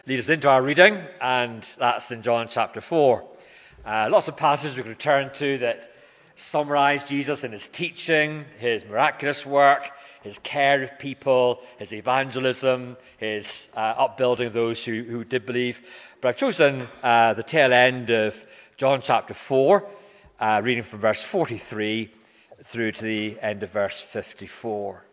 lead us into our reading, and that's in John chapter 4. Lots of passages we could return to that summarize Jesus in his teaching, his miraculous work, his care of people, his evangelism, his upbuilding of those who did believe. But I've chosen the tail end of John chapter 4, reading from verse 43 through to the end of verse 54.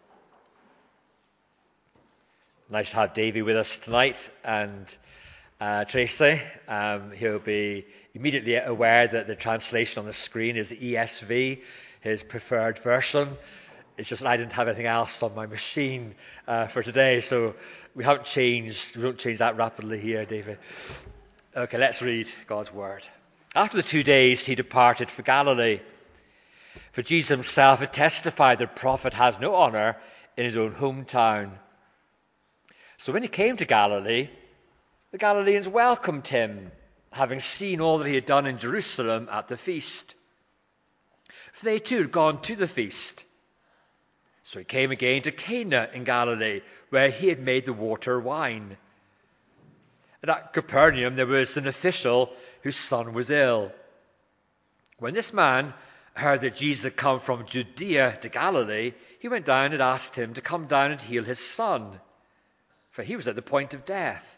Nice to have Davey with us tonight, and Tracy. He'll be immediately aware that the translation on the screen is the ESV, his preferred version. It's just that I didn't have anything else on my machine for today, so we don't change that rapidly here, Davey. Okay, let's read God's word. After the 2 days, he departed for Galilee. For Jesus himself had testified that a prophet has no honor in his own hometown. So when he came to Galilee, the Galileans welcomed him, having seen all that he had done in Jerusalem at the feast. For they too had gone to the feast. So he came again to Cana in Galilee, where he had made the water wine. And at Capernaum there was an official whose son was ill. When this man heard that Jesus had come from Judea to Galilee, he went down and asked him to come down and heal his son, for he was at the point of death.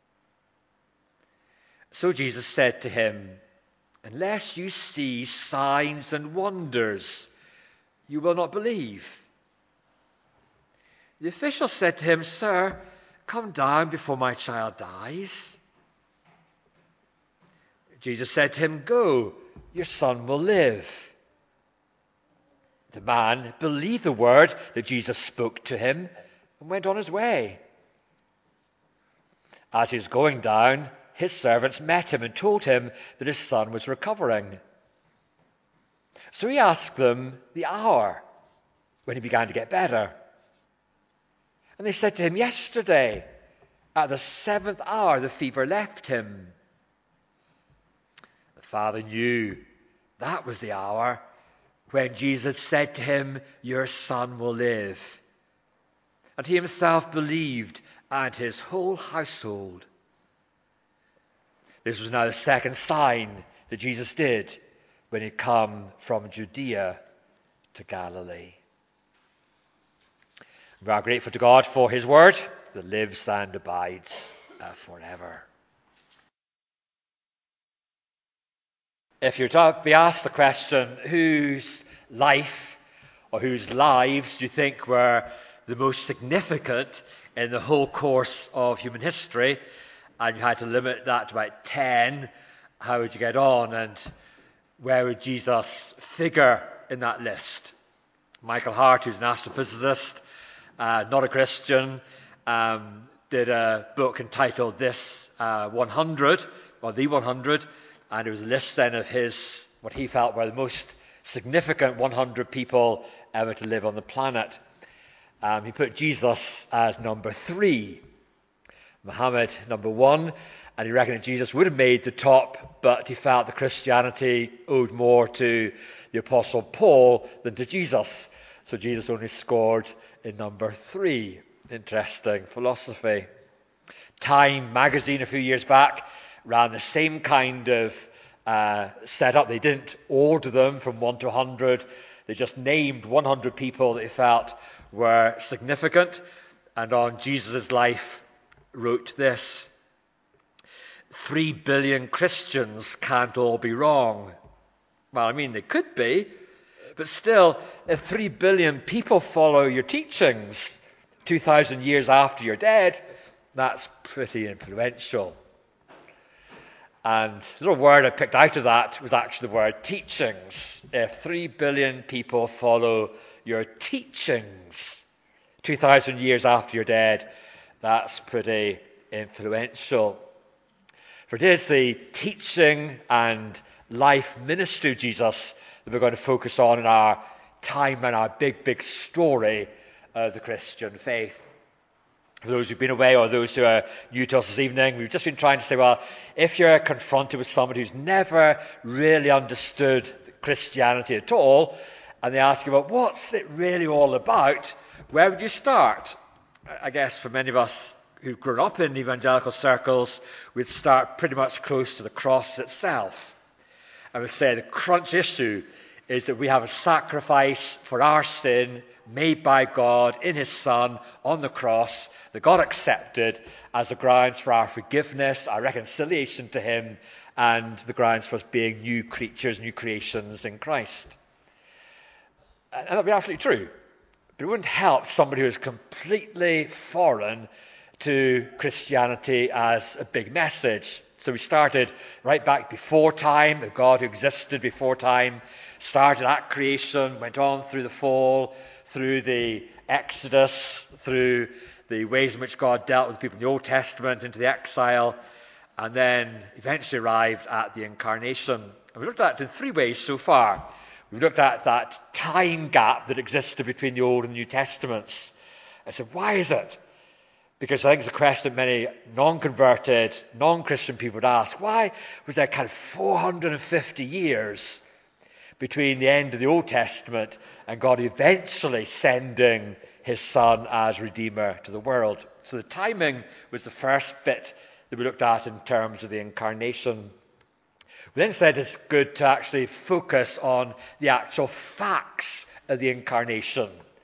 So Jesus said to him, "Unless you see signs and wonders, you will not believe." The official said to him, "Sir, come down before my child dies." Jesus said to him, "Go, your son will live." The man believed the word that Jesus spoke to him and went on his way. As he was going down, his servants met him and told him that his son was recovering. So he asked them the hour when he began to get better. And they said to him, "Yesterday, at the 7th hour, the fever left him." The father knew that was the hour when Jesus said to him, "Your son will live." And he himself believed, and his whole household. This was now the second sign that Jesus did when he come from Judea to Galilee. We are grateful to God for his word that lives and abides forever. If you're to be asked the question, whose life or whose lives do you think were the most significant in the whole course of human history, and you had to limit that to about 10, how would you get on, and where would Jesus figure in that list? Michael Hart, who's an astrophysicist, not a Christian, did a book entitled This 100, or The 100, and it was a list then of his, what he felt were the most significant 100 people ever to live on the planet. He put Jesus as number 3, Muhammad number 1, and he reckoned that Jesus would have made the top, but he felt that Christianity owed more to the Apostle Paul than to Jesus. So Jesus only scored in number 3. Interesting philosophy. Time magazine a few years back ran the same kind of setup. They didn't order them from 1 to 100. They just named 100 people that they felt were significant, and on Jesus' life wrote this: 3 billion Christians can't all be wrong. Well, I mean, they could be, but still, if 3 billion people follow your teachings 2,000 years after you're dead, that's pretty influential. And the little word I picked out of that was actually the word teachings. If 3 billion people follow your teachings 2,000 years after you're dead, that's pretty influential. For it is the teaching and life ministry of Jesus that we're going to focus on in our time and our big story of the Christian faith. For those who've been away or those who are new to us this evening, we've just been trying to say, well, if you're confronted with somebody who's never really understood Christianity at all, and they ask you, well, what's it really all about? Where would you start? I guess for many of us, who've grown up in evangelical circles would start pretty much close to the cross itself. I would say the crunch issue is that we have a sacrifice for our sin made by God in his Son on the cross that God accepted as the grounds for our forgiveness, our reconciliation to him, and the grounds for us being new creatures, new creations in Christ. And that would be absolutely true. But it wouldn't help somebody who is completely foreign to Christianity as a big message. So we started right back before time, the God who existed before time, started at creation, went on through the fall, through the Exodus, through the ways in which God dealt with people in the Old Testament, into the exile, and then eventually arrived at the incarnation. And we looked at it in three ways so far. We've looked at that time gap that existed between the Old and New Testaments. I said, why is it? Because I think it's a question that many non-converted, non-Christian people would ask. Why was there kind of 450 years between the end of the Old Testament and God eventually sending his Son as Redeemer to the world? So the timing was the first bit that we looked at in terms of the incarnation. We then said it's good to actually focus on the actual facts of the incarnation.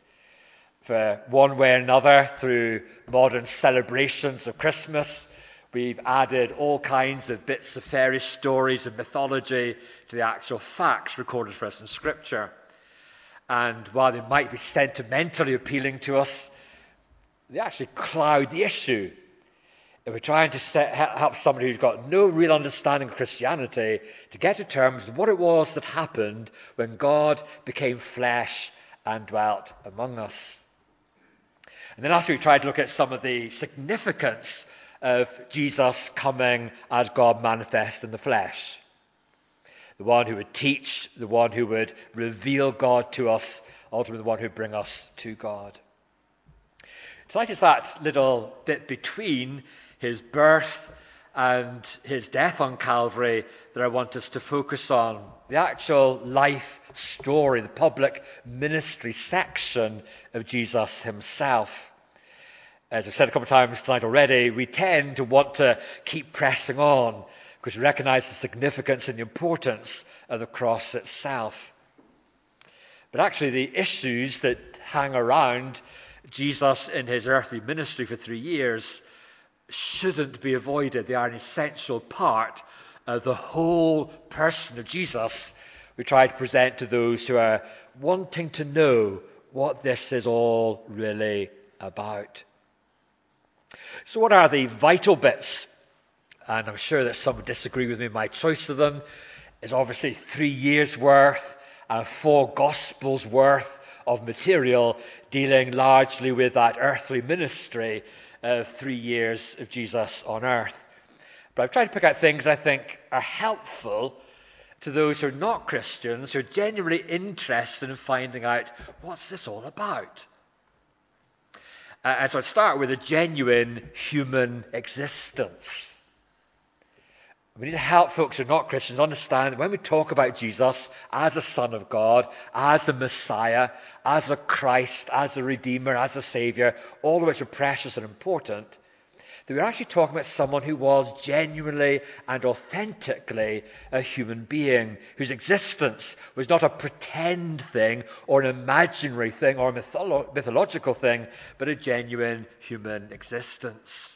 For one way or another, through modern celebrations of Christmas, we've added all kinds of bits of fairy stories and mythology to the actual facts recorded for us in Scripture. And while they might be sentimentally appealing to us, they actually cloud the issue. If we're trying to help somebody who's got no real understanding of Christianity to get to terms with what it was that happened when God became flesh and dwelt among us. And then last week we tried to look at some of the significance of Jesus coming as God manifest in the flesh. The one who would teach, the one who would reveal God to us, ultimately the one who would bring us to God. Tonight is that little bit between his birth and his death on Calvary that I want us to focus on. The actual life story, the public ministry section of Jesus himself. As I've said a couple of times tonight already, we tend to want to keep pressing on because we recognize the significance and the importance of the cross itself. But actually the issues that hang around Jesus in his earthly ministry for 3 years shouldn't be avoided. They are an essential part of the whole person of Jesus we try to present to those who are wanting to know what this is all really about. So what are the vital bits? And I'm sure that some would disagree with me. My choice of them is obviously 3 years worth and 4 Gospels worth of material dealing largely with that earthly ministry of 3 years of Jesus on earth. But I've tried to pick out things I think are helpful to those who are not Christians, who are genuinely interested in finding out what's this all about. And so I'd start with a genuine human existence. We need to help folks who are not Christians understand that when we talk about Jesus as the Son of God, as the Messiah, as the Christ, as the Redeemer, as the Savior, all of which are precious and important, that we're actually talking about someone who was genuinely and authentically a human being, whose existence was not a pretend thing or an imaginary thing or a mythological thing, but a genuine human existence.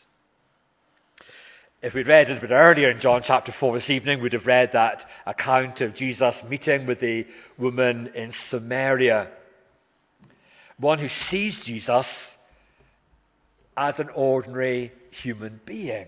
If we'd read a little bit earlier in John chapter 4 this evening, we'd have read that account of Jesus meeting with the woman in Samaria. One who sees Jesus as an ordinary human being.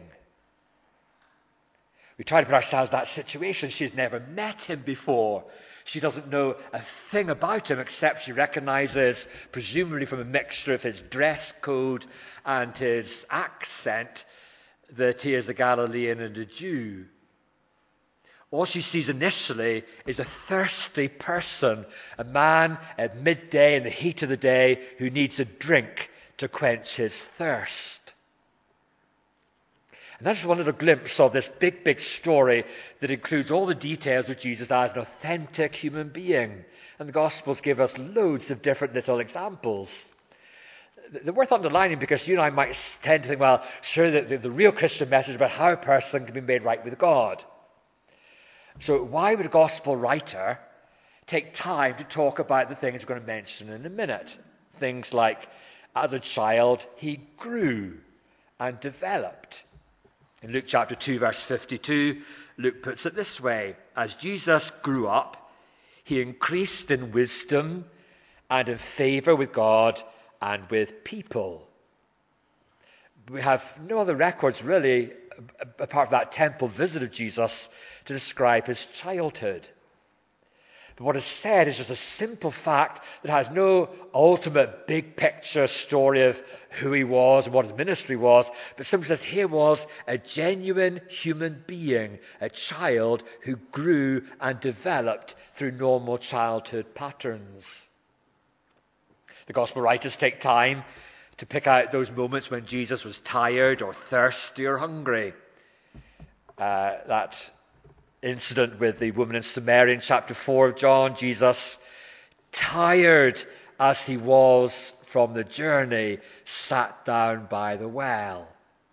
We try to put ourselves in that situation. She's never met him before. She doesn't know a thing about him except she recognizes, presumably from a mixture of his dress code and his accent, that he is a Galilean and a Jew. All she sees initially is a thirsty person, a man at midday in the heat of the day who needs a drink to quench his thirst. And that's one little glimpse of this big, big story that includes all the details of Jesus as an authentic human being. And the Gospels give us loads of different little examples. they're worth underlining because you and I might tend to think, well, sure, the real Christian message about how a person can be made right with God. So why would a gospel writer take time to talk about the things we're going to mention in a minute? Things like, as a child, he grew and developed. In Luke chapter 2, verse 52, Luke puts it this way: as Jesus grew up, he increased in wisdom and in favor with God and with people. We have no other records, really, apart from that temple visit of Jesus, to describe his childhood. But what is said is just a simple fact that has no ultimate big picture story of who he was and what his ministry was, but simply says here was a genuine human being, a child who grew and developed through normal childhood patterns. The gospel writers take time to pick out those moments when Jesus was tired or thirsty or hungry. That incident with the woman in Samaria in chapter 4 of John, Jesus, tired as he was from the journey, sat down by the well.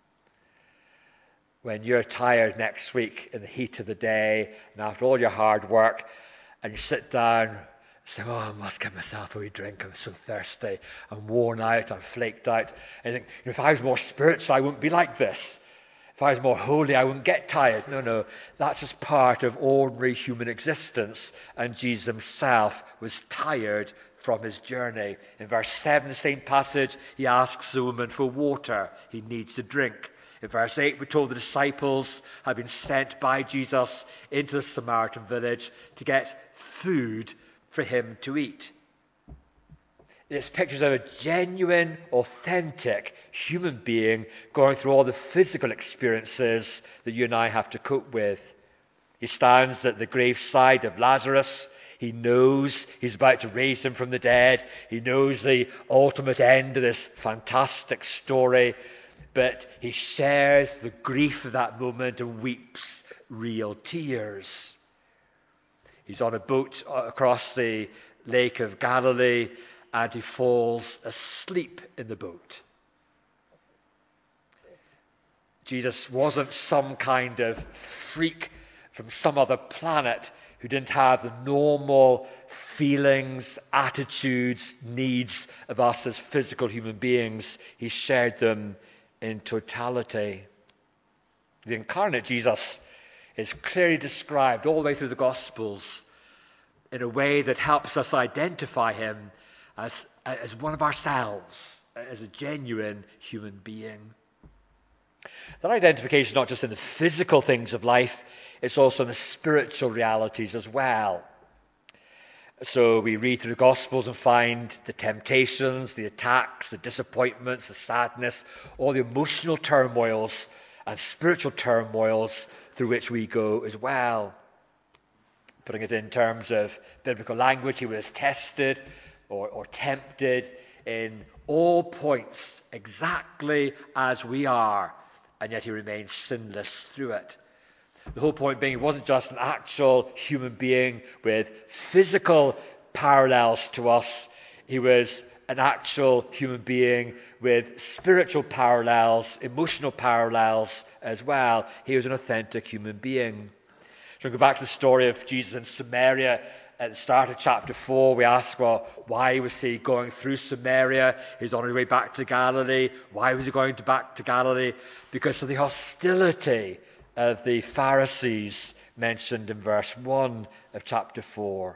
When you're tired next week in the heat of the day and after all your hard work, and you sit down saying, oh, I must get myself a wee drink, I'm so thirsty, I'm worn out, I'm flaked out. And you think, if I was more spiritual, I wouldn't be like this. If I was more holy, I wouldn't get tired. No, that's just part of ordinary human existence. And Jesus himself was tired from his journey. In verse 7, the same passage, he asks the woman for water. He needs to drink. In verse 8, we're told the disciples had been sent by Jesus into the Samaritan village to get food for him to eat. It's pictures of a genuine, authentic human being going through all the physical experiences that you and I have to cope with. He stands at the graveside of Lazarus. He knows he's about to raise him from the dead. He knows the ultimate end of this fantastic story. But he shares the grief of that moment and weeps real tears. He's on a boat across the Lake of Galilee, and he falls asleep in the boat. Jesus wasn't some kind of freak from some other planet who didn't have the normal feelings, attitudes, needs of us as physical human beings. He shared them in totality. The incarnate Jesus is clearly described all the way through the Gospels in a way that helps us identify him as one of ourselves, as a genuine human being. That identification is not just in the physical things of life, it's also in the spiritual realities as well. So we read through the Gospels and find the temptations, the attacks, the disappointments, the sadness, all the emotional turmoils and spiritual turmoils through which we go as well. Putting it in terms of biblical language, he was tested or tempted in all points exactly as we are, and yet he remained sinless through it. The whole point being he wasn't just an actual human being with physical parallels to us. He was an actual human being with spiritual parallels, emotional parallels as well. He was an authentic human being. So we go back to the story of Jesus in Samaria. At the start of chapter 4, we ask, well, why was he going through Samaria? He's on his way back to Galilee. Why was he going back to Galilee? Because of the hostility of the Pharisees mentioned in verse 1 of chapter 4.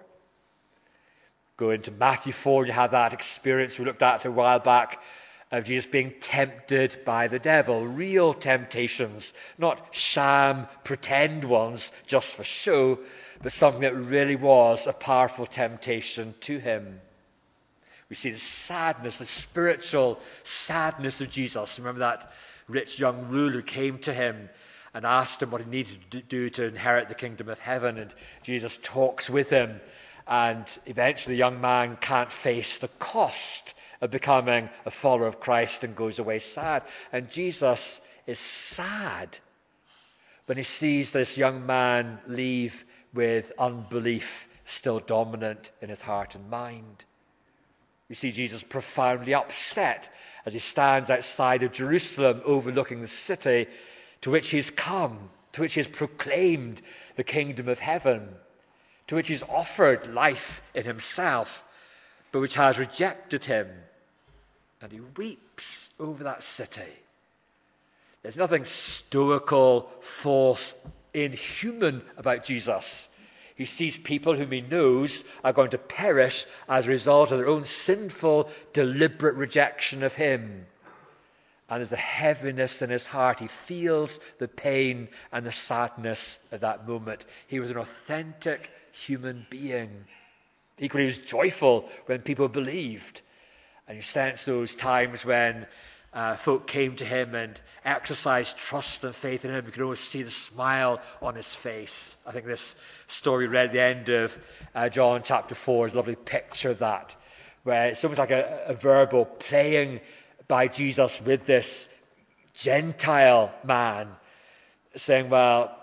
Go into Matthew 4, you have that experience we looked at a while back of Jesus being tempted by the devil. Real temptations, not sham, pretend ones just for show, but something that really was a powerful temptation to him. We see the sadness, the spiritual sadness of Jesus. Remember that rich young ruler came to him and asked him what he needed to do to inherit the kingdom of heaven. And Jesus talks with him. And eventually the young man can't face the cost of becoming a follower of Christ and goes away sad. And Jesus is sad when he sees this young man leave with unbelief still dominant in his heart and mind. We see Jesus profoundly upset as he stands outside of Jerusalem overlooking the city to which he's come, to which he has proclaimed the kingdom of heaven, to which he's offered life in himself, but which has rejected him. And he weeps over that city. There's nothing stoical, false, inhuman about Jesus. He sees people whom he knows are going to perish as a result of their own sinful, deliberate rejection of him. And there's a heaviness in his heart. He feels the pain and the sadness at that moment. He was an authentic human being. Equally, he was joyful when people believed. And you sense those times when folk came to him and exercised trust and faith in him. You could always see the smile on his face. I think this story read at the end of John chapter 4 is a lovely picture of that, where it's almost like a verbal playing by Jesus with this Gentile man, saying, well,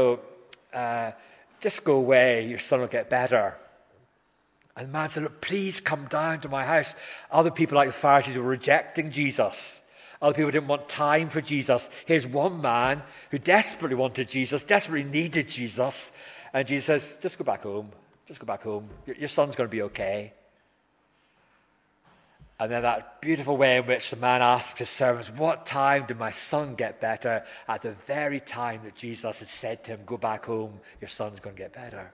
just go away, your son will get better. And the man said, look, please come down to my house. Other people like the Pharisees were rejecting Jesus. Other people didn't want time for Jesus. Here's one man who desperately wanted Jesus, desperately needed Jesus. And Jesus says, just go back home. Just go back home. Your son's going to be okay. And then that beautiful way in which the man asks his servants, what time did my son get better? At the very time that Jesus had said to him, go back home, your son's going to get better.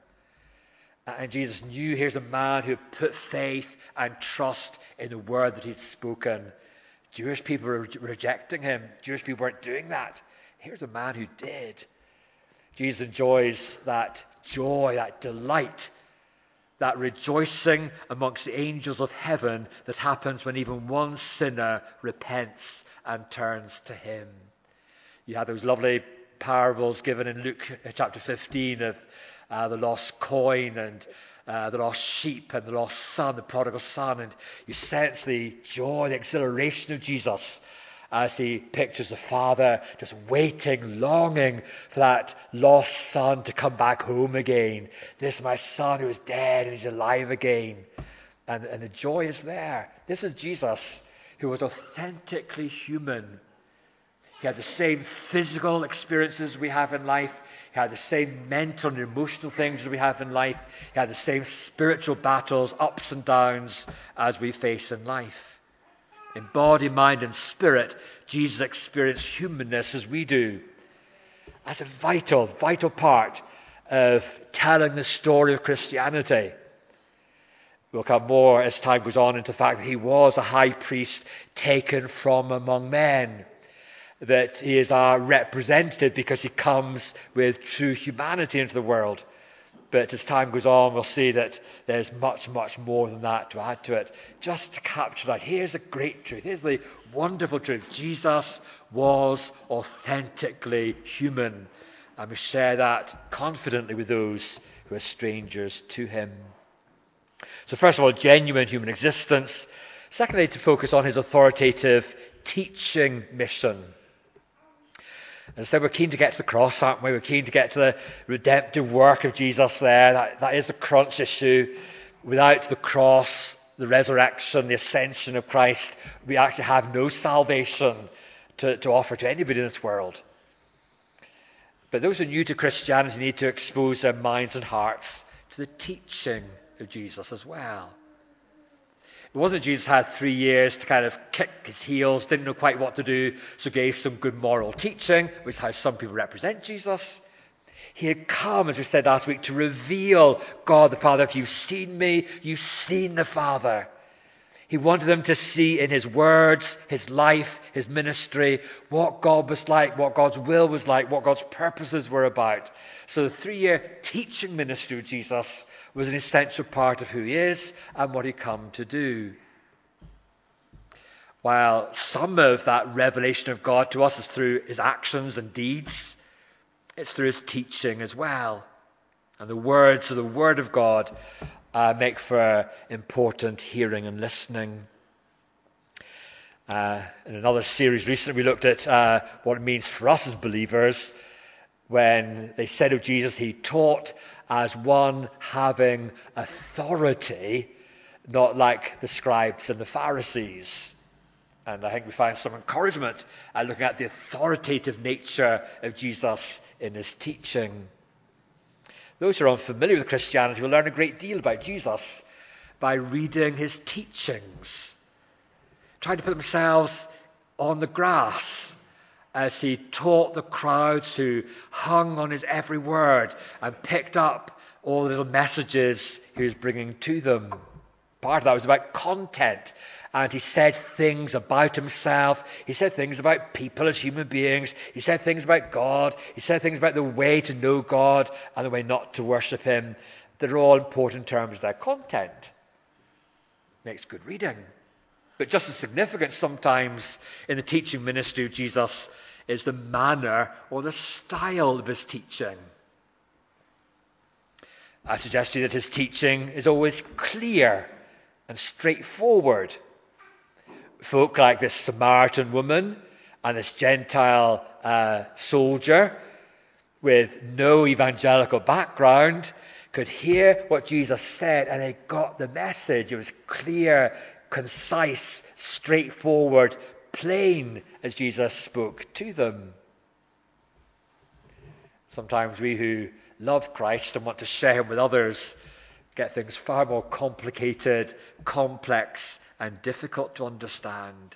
And Jesus knew here's a man who put faith and trust in the word that he'd spoken. Jewish people were rejecting him. Jewish people weren't doing that. Here's a man who did. Jesus enjoys that joy, that delight, that rejoicing amongst the angels of heaven that happens when even one sinner repents and turns to him. You have those lovely parables given in Luke chapter 15 of the lost coin and the lost sheep and the lost son, the prodigal son. And you sense the joy, the exhilaration of Jesus as he pictures the father just waiting, longing for that lost son to come back home again. This is my son who is dead and he's alive again. And the joy is there. This is Jesus who was authentically human. He had the same physical experiences we have in life. He had the same mental and emotional things as we have in life. He had the same spiritual battles, ups and downs, as we face in life. In body, mind, and spirit, Jesus experienced humanness as we do. As a vital, vital part of telling the story of Christianity. We'll come more as time goes on into the fact that he was a high priest taken from among men. That he is our representative because he comes with true humanity into the world. But as time goes on, we'll see that there's much, much more than that to add to it. Just to capture that, here's a great truth. Here's the wonderful truth. Jesus was authentically human. And we share that confidently with those who are strangers to him. So first of all, genuine human existence. Secondly, to focus on his authoritative teaching mission. And so we're keen to get to the cross, aren't we? We're keen to get to the redemptive work of Jesus there. That is the crunch issue. Without the cross, the resurrection, the ascension of Christ, we actually have no salvation to offer to anybody in this world. But those who are new to Christianity need to expose their minds and hearts to the teaching of Jesus as well. It wasn't that Jesus had 3 years to kind of kick his heels, didn't know quite what to do, so gave some good moral teaching, which is how some people represent Jesus. He had come, as we said last week, to reveal God the Father. If you've seen me, you've seen the Father. He wanted them to see in his words, his life, his ministry, what God was like, what God's will was like, what God's purposes were about. So the 3-year teaching ministry of Jesus was an essential part of who he is and what he come to do. While some of that revelation of God to us is through his actions and deeds, it's through his teaching as well. And the words of the Word of God make for important hearing and listening. In another series recently, we looked at what it means for us as believers when they said of Jesus, he taught as one having authority, not like the scribes and the Pharisees. And I think we find some encouragement at looking at the authoritative nature of Jesus in his teaching. Those who are unfamiliar with Christianity will learn a great deal about Jesus by reading his teachings, trying to put themselves on the grass as he taught the crowds who hung on his every word and picked up all the little messages he was bringing to them. Part of that was about content. And he said things about himself. He said things about people as human beings. He said things about God. He said things about the way to know God and the way not to worship him. That are all important in terms of their content. Makes good reading. But just as significant sometimes in the teaching ministry of Jesus is the manner or the style of his teaching. I suggest to you that his teaching is always clear and straightforward. Folk like this Samaritan woman and this Gentile soldier with no evangelical background could hear what Jesus said and they got the message. It was clear, concise, straightforward, plain as Jesus spoke to them. Sometimes we who love Christ and want to share him with others get things far more complicated, complex, and difficult to understand.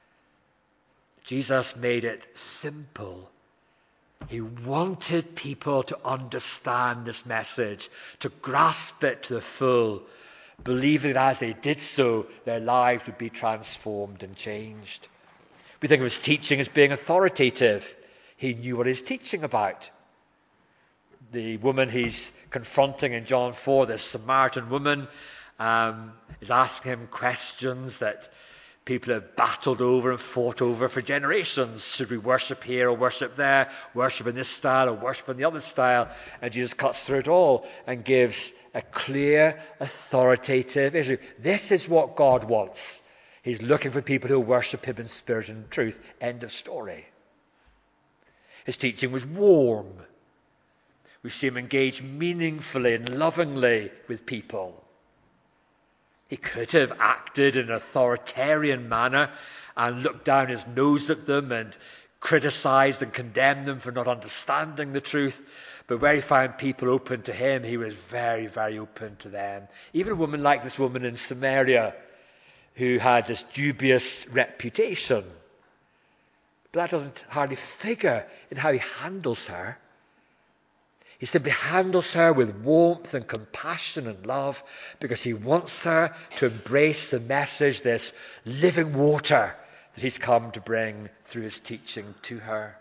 Jesus made it simple. He wanted people to understand this message, to grasp it to the full, believing that as they did so, their lives would be transformed and changed. We think of his teaching as being authoritative. He knew what he was teaching about. The woman he's confronting in John 4, this Samaritan woman, is asking him questions that people have battled over and fought over for generations. Should we worship here or worship there? Worship in this style or worship in the other style? And Jesus cuts through it all and gives a clear, authoritative issue. This is what God wants. He's looking for people who worship him in spirit and truth. End of story. His teaching was warm. We see him engage meaningfully and lovingly with people. He could have acted in an authoritarian manner and looked down his nose at them and criticized and condemned them for not understanding the truth. But where he found people open to him, he was very, very open to them. Even a woman like this woman in Samaria who had this dubious reputation. But that doesn't hardly figure in how he handles her. He simply handles her with warmth and compassion and love because he wants her to embrace the message, this living water that he's come to bring through his teaching to her.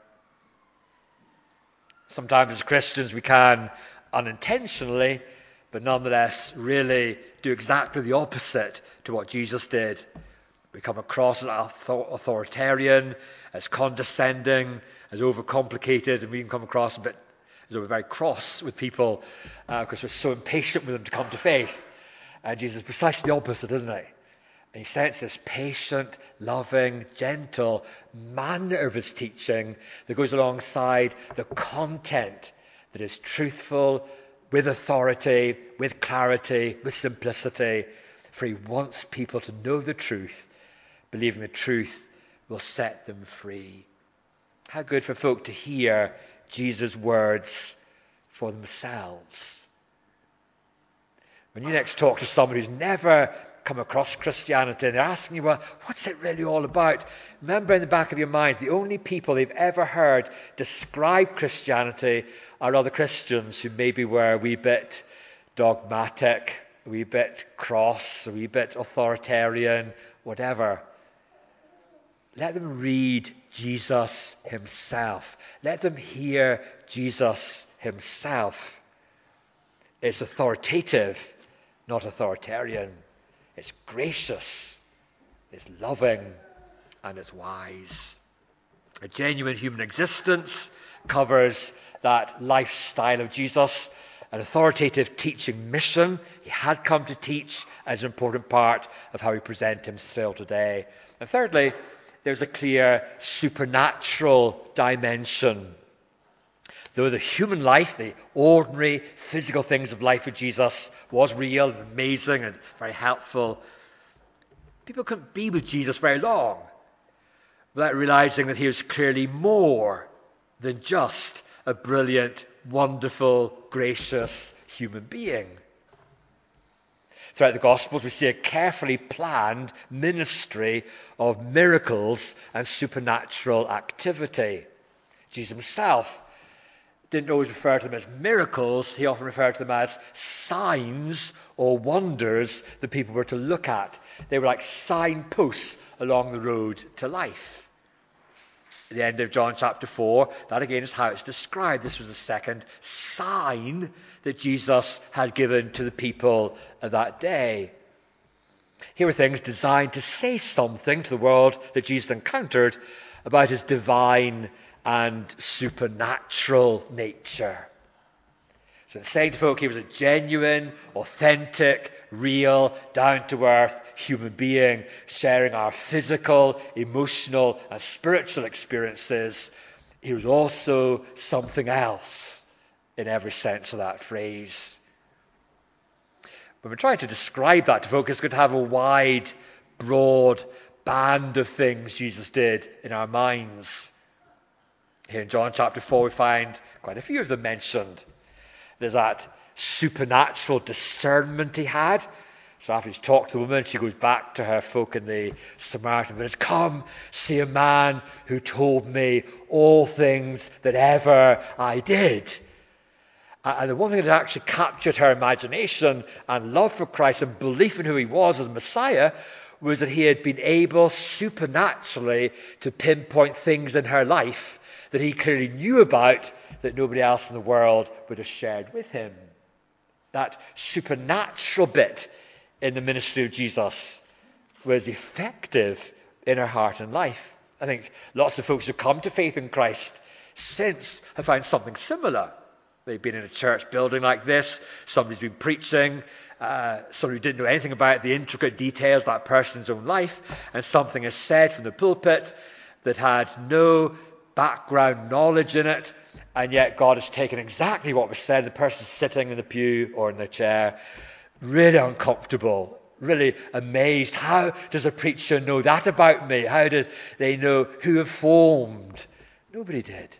Sometimes as Christians we can unintentionally, but nonetheless really do exactly the opposite to what Jesus did. We come across as authoritarian, as condescending, as overcomplicated, and we can come across a bit as though we're very cross with people because we're so impatient with them to come to faith. And Jesus is precisely the opposite, isn't he? And he sets this patient, loving, gentle manner of his teaching that goes alongside the content that is truthful, with authority, with clarity, with simplicity. For he wants people to know the truth, believing the truth will set them free. How good for folk to hear Jesus' words for themselves. When you next talk to somebody who's never come across Christianity and they're asking you, well, what's it really all about? Remember in the back of your mind, the only people they've ever heard describe Christianity are other Christians who maybe were a wee bit dogmatic, a wee bit cross, a wee bit authoritarian, whatever. Let them read Jesus himself. Let them hear Jesus himself. It's authoritative, not authoritarian. It's gracious, it's loving, and it's wise. A genuine human existence covers that lifestyle of Jesus, an authoritative teaching mission. He had come to teach as an important part of how we present himself today. And thirdly, there's a clear supernatural dimension. Though the human life, the ordinary physical things of life with Jesus was real and amazing and very helpful, people couldn't be with Jesus very long without realizing that he was clearly more than just a brilliant, wonderful, gracious human being. Throughout the Gospels, we see a carefully planned ministry of miracles and supernatural activity. Jesus himself didn't always refer to them as miracles. He often referred to them as signs or wonders that people were to look at. They were like signposts along the road to life. At the end of John chapter 4, that again is how it's described. This was the second sign that Jesus had given to the people of that day. Here were things designed to say something to the world that Jesus encountered about his divine and supernatural nature. So it's saying to folk he was a genuine, authentic, real, down-to-earth human being, sharing our physical, emotional, and spiritual experiences. He was also something else in every sense of that phrase. When we're trying to describe that to folk, it's going to have a wide, broad band of things Jesus did in our minds. Here in John chapter 4, we find quite a few of them mentioned. There's that supernatural discernment he had. So after he's talked to the woman, she goes back to her folk in the Samaritan village. Come, see a man who told me all things that ever I did. And the one thing that actually captured her imagination and love for Christ and belief in who he was as Messiah was that he had been able supernaturally to pinpoint things in her life that he clearly knew about that nobody else in the world would have shared with him. That supernatural bit in the ministry of Jesus was effective in her heart and life. I think lots of folks who come to faith in Christ since have found something similar. They've been in a church building like this, somebody's been preaching, somebody who didn't know anything about the intricate details of that person's own life, and something is said from the pulpit that had no background knowledge in it, and yet God has taken exactly what was said. The person sitting in the pew or in the chair, really uncomfortable, really amazed. How does a preacher know that about me? How did they know who informed? Nobody did.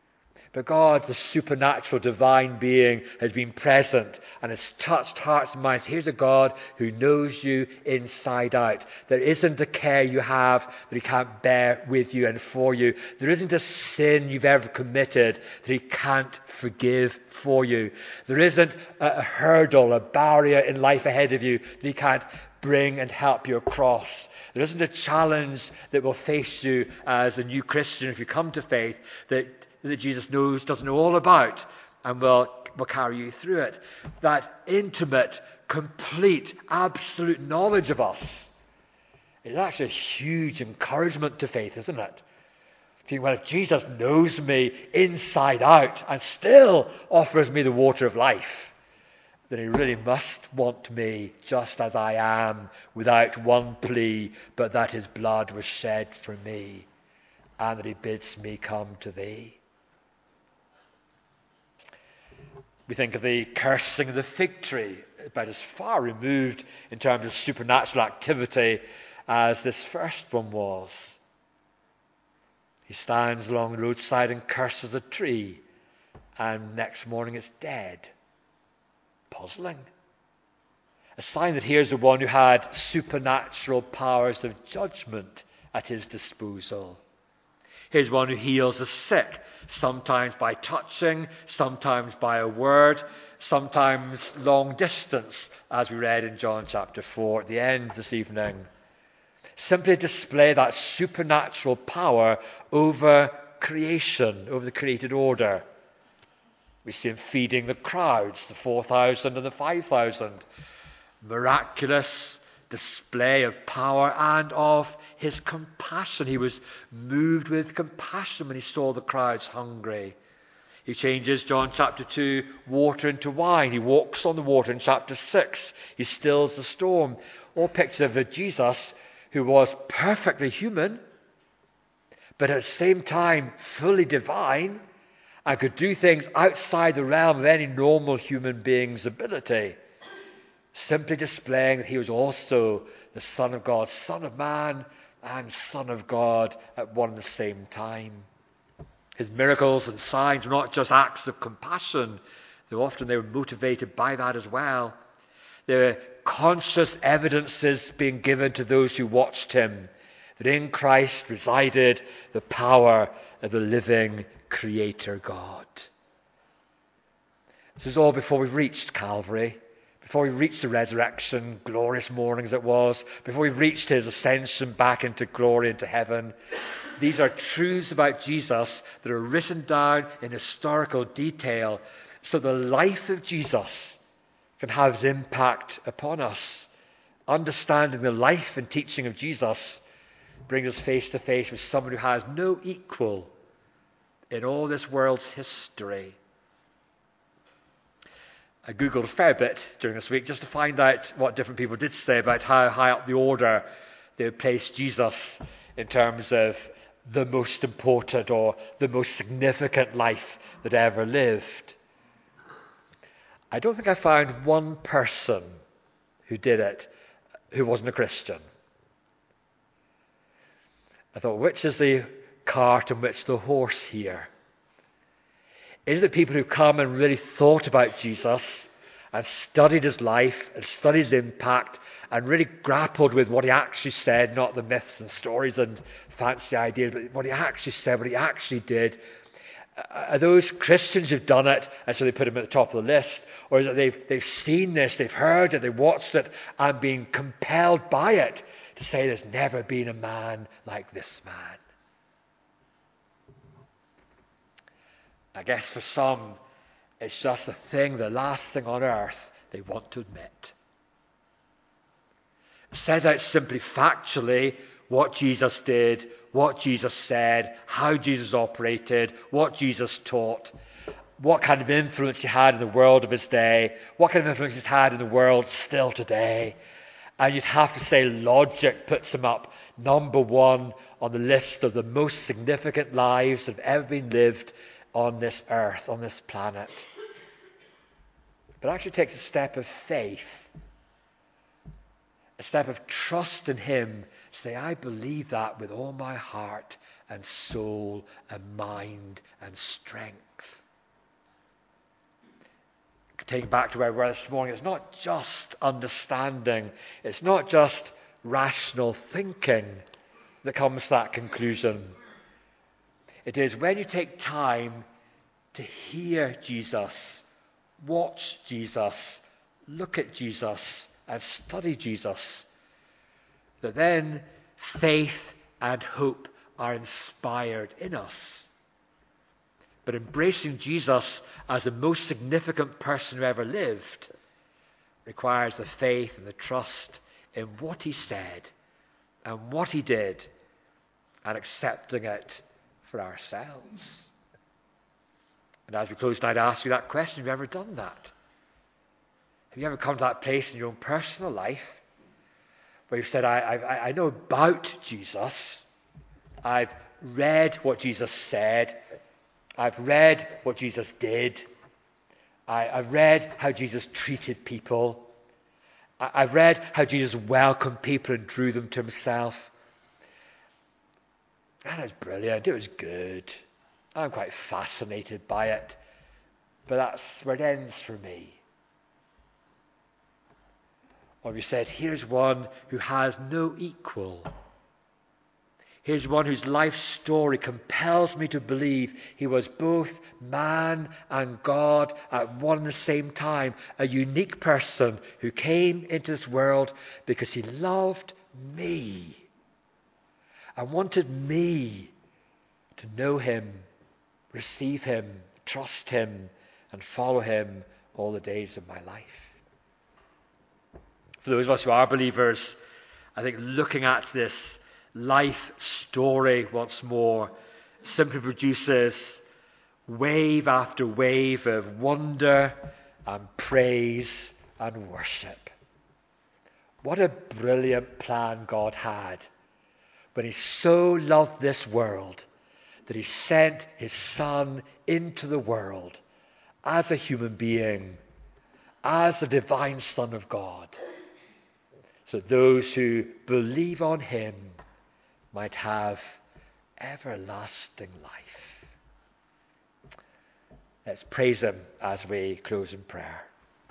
But God, the supernatural divine being, has been present and has touched hearts and minds. Here's a God who knows you inside out. There isn't a care you have that he can't bear with you and for you. There isn't a sin you've ever committed that he can't forgive for you. There isn't a hurdle, a barrier in life ahead of you that he can't bring and help you across. There isn't a challenge that will face you as a new Christian if you come to faith that Jesus doesn't know all about and will carry you through it. That intimate, complete, absolute knowledge of us is actually a huge encouragement to faith, isn't it? Thinking, well, if Jesus knows me inside out and still offers me the water of life, then he really must want me just as I am, without one plea, but that his blood was shed for me, and that he bids me come to thee. We think of the cursing of the fig tree, about as far removed in terms of supernatural activity as this first one was. He stands along the roadside and curses a tree, and next morning it's dead. Puzzling. A sign that here's the one who had supernatural powers of judgment at his disposal. Here's one who heals the sick, sometimes by touching, sometimes by a word, sometimes long distance, as we read in John chapter 4 at the end this evening. Simply display that supernatural power over creation, over the created order. We see him feeding the crowds, the 4,000 and the 5,000. Miraculous display of power and of his compassion. He was moved with compassion when he saw the crowds hungry. He changes, John chapter 2, water into wine. He walks on the water in chapter 6. He stills the storm. All pictures of a Jesus who was perfectly human, but at the same time fully divine, and could do things outside the realm of any normal human being's ability, simply displaying that he was also the Son of God, Son of Man and Son of God at one and the same time. His miracles and signs were not just acts of compassion, though often they were motivated by that as well. They were conscious evidences being given to those who watched him, that in Christ resided the power of the living Creator God. This is all before we've reached Calvary, before we've reached the resurrection, glorious morning as it was, before we've reached his ascension back into glory, into heaven. These are truths about Jesus that are written down in historical detail so the life of Jesus can have its impact upon us. Understanding the life and teaching of Jesus brings us face to face with someone who has no equal in all this world's history. I Googled a fair bit during this week just to find out what different people did say about how high up the order they would place Jesus in terms of the most important or the most significant life that ever lived. I don't think I found one person who did it who wasn't a Christian. I thought, which is the cart and which the horse here? Is it people who come and really thought about Jesus and studied his life and studied his impact and really grappled with what he actually said, not the myths and stories and fancy ideas, but what he actually said, what he actually did? Are those Christians who've done it, and so they put him at the top of the list? Or is it they've seen this, they've heard it, they've watched it, and been compelled by it to say there's never been a man like this man? I guess for some, it's just the last thing on earth they want to admit. Set out simply factually what Jesus did, what Jesus said, how Jesus operated, what Jesus taught, what kind of influence he had in the world of his day, what kind of influence he's had in the world still today. And you'd have to say logic puts him up number one on the list of the most significant lives that have ever been lived on this earth, on this planet. But it actually takes a step of faith, a step of trust in him, to say, I believe that with all my heart and soul and mind and strength. Taking back to where we were this morning, it's not just understanding, it's not just rational thinking that comes to that conclusion. It is when you take time to hear Jesus, watch Jesus, look at Jesus, and study Jesus, that then faith and hope are inspired in us. But embracing Jesus as the most significant person who ever lived requires the faith and the trust in what he said and what he did, and accepting it for ourselves. And as we close tonight, I ask you that question: have you ever done that? Have you ever come to that place in your own personal life where you've said, I know about Jesus, I've read what Jesus said, I've read what Jesus did, I've read how Jesus treated people, I've read how Jesus welcomed people and drew them to himself. And it was brilliant, it was good, I'm quite fascinated by it, but that's where it ends for me. Or you said, here's one who has no equal. Here's one whose life story compels me to believe he was both man and God at one and the same time. A unique person who came into this world because he loved me and wanted me to know him, receive him, trust him, and follow him all the days of my life. For those of us who are believers, I think looking at this life story once more simply produces wave after wave of wonder and praise and worship. What a brilliant plan God had when he so loved this world that he sent his Son into the world as a human being, as the divine Son of God, so those who believe on him might have everlasting life. Let's praise him as we close in prayer.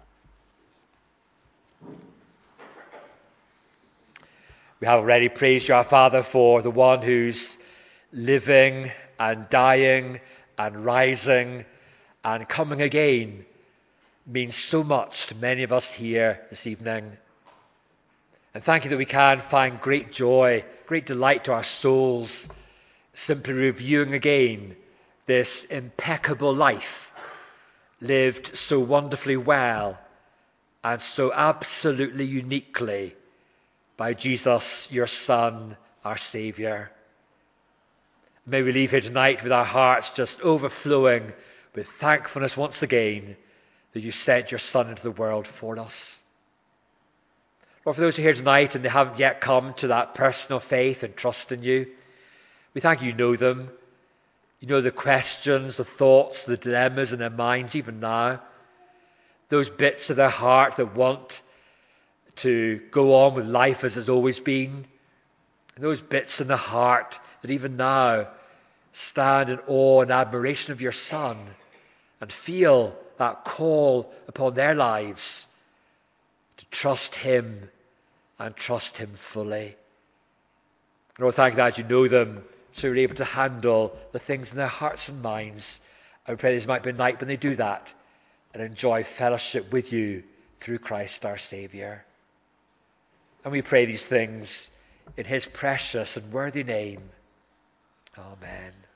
We have already praised you, our Father, for the one who's living and dying and rising and coming again means so much to many of us here this evening. And thank you that we can find great joy, great delight to our souls, simply reviewing again this impeccable life lived so wonderfully well and so absolutely uniquely by Jesus, your Son, our Saviour. May we leave here tonight with our hearts just overflowing with thankfulness once again that you sent your Son into the world for us. Lord, for those who are here tonight and they haven't yet come to that personal faith and trust in you, we thank you know them. You know the questions, the thoughts, the dilemmas in their minds even now. Those bits of their heart that want to go on with life as it's always been. And those bits in the heart that even now stand in awe and admiration of your Son and feel that call upon their lives to trust him and trust him fully. Lord, thank you that as you know them, so you're able to handle the things in their hearts and minds. I pray this might be a night when they do that and enjoy fellowship with you through Christ our Saviour. And we pray these things in his precious and worthy name. Amen.